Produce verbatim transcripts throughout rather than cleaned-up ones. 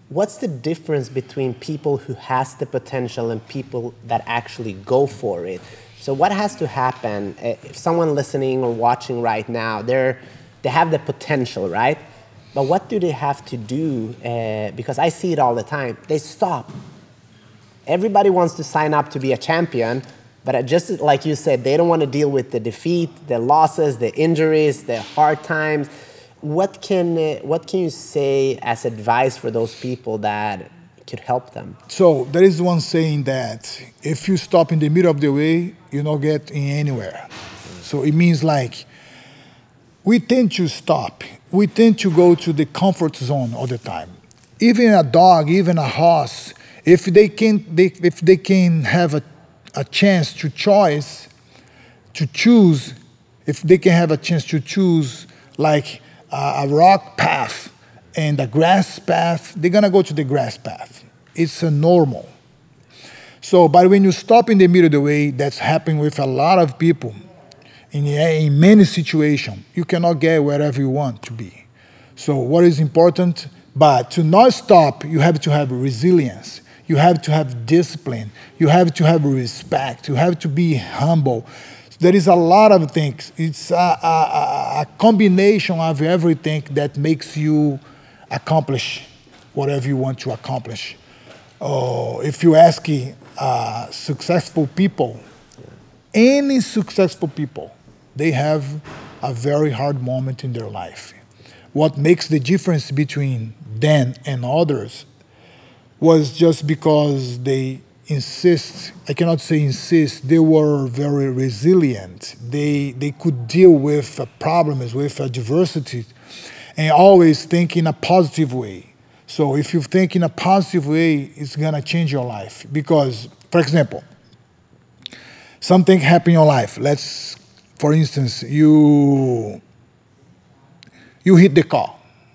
what's the difference between people who has the potential and people that actually go for it? So what has to happen if someone listening or watching right now, they're, they have the potential, right? But what do they have to do? Uh, because I see it all the time. They stop. Everybody wants to sign up to be a champion, but just like you said, they don't want to deal with the defeat, the losses, the injuries, the hard times. What can, uh, what can you say as advice for those people that could help them? So there is one saying that if you stop in the middle of the way, you don't get in anywhere. So it means like we tend to stop. We tend to go to the comfort zone all the time. Even a dog, even a horse, if they can, they, if they can have a, a chance to choice, to choose, if they can have a chance to choose like a, a rock path and a grass path, they're gonna go to the grass path. It's a normal. So, but when you stop in the middle of the way, that's happening with a lot of people in, in many situations, you cannot get wherever you want to be. So what is important? But to not stop, you have to have resilience. You have to have discipline. You have to have respect. You have to be humble. There is a lot of things. It's a, a, a combination of everything that makes you accomplish whatever you want to accomplish. Oh, if you ask uh, successful people, any successful people, they have a very hard moment in their life. What makes the difference between them and others was just because they insist, I cannot say insist, they were very resilient. They, they could deal with uh, problems, with adversity, and always think in a positive way. So if you think in a positive way, it's gonna change your life. Because, for example, something happened in your life. Let's, for instance, you, you hit the car.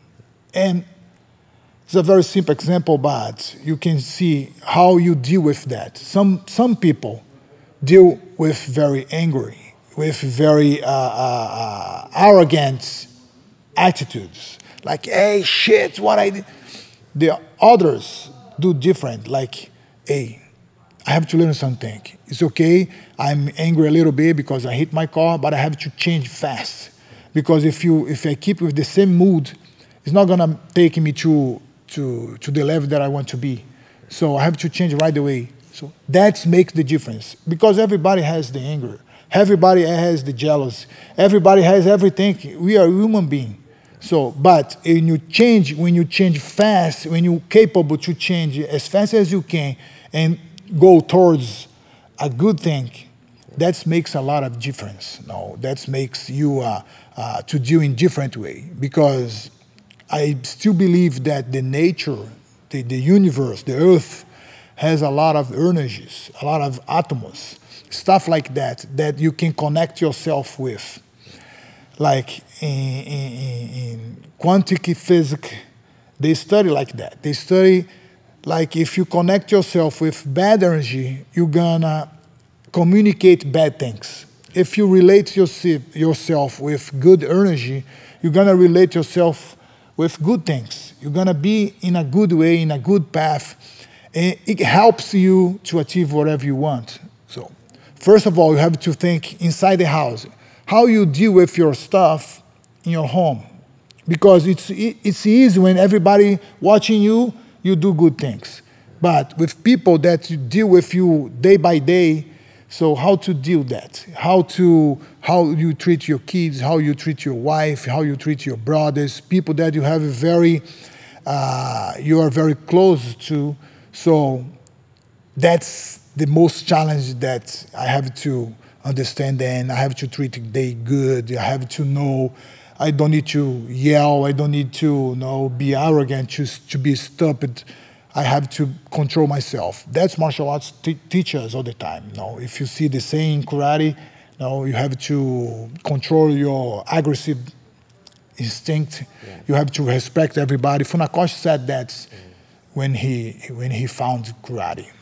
And it's a very simple example, but you can see how you deal with that. Some, some people deal with very angry, with very uh, uh, uh, arrogant attitudes. Like, hey, shit, what I did. The others do different, like, hey, I have to learn something. It's okay, I'm angry a little bit because I hit my car, but I have to change fast. Because if, you, if I keep with the same mood, it's not gonna take me to, to, to the level that I want to be. So I have to change right away. So that makes the difference. Because everybody has the anger. Everybody has the jealous. Everybody has everything. We are human beings. So, but when you change, when you change fast, when you're capable to change as fast as you can and go towards a good thing, that makes a lot of difference. No, that makes you uh, uh, to deal in different way. Because I still believe that the nature, the, the universe, the earth, has a lot of energies, a lot of atoms, stuff like that, that you can connect yourself with. Like in, in, in quantum physics, they study like that. They study like if you connect yourself with bad energy, you're gonna communicate bad things. If you relate yourself with good energy, you're gonna relate yourself with good things. You're gonna be in a good way, in a good path, and it helps you to achieve whatever you want. So, first of all, you have to think inside the house. How you deal with your stuff in your home. Because it's, it's easy when everybody watching you, you do good things. But with people that you deal with you day by day, so how to deal that? How to, how you treat your kids, how you treat your wife, how you treat your brothers, people that you have a very, uh, you are very close to. So that's the most challenge that I have to understand, and I have to treat they good. I have to know I don't need to yell. I don't need to you know, be arrogant, to, to be stupid. I have to control myself. That's martial arts t- teach us all the time. You know, if you see the saying karate, you know, you have to control your aggressive instinct. Yeah. You have to respect everybody. Funakoshi said that mm. when he when he found karate.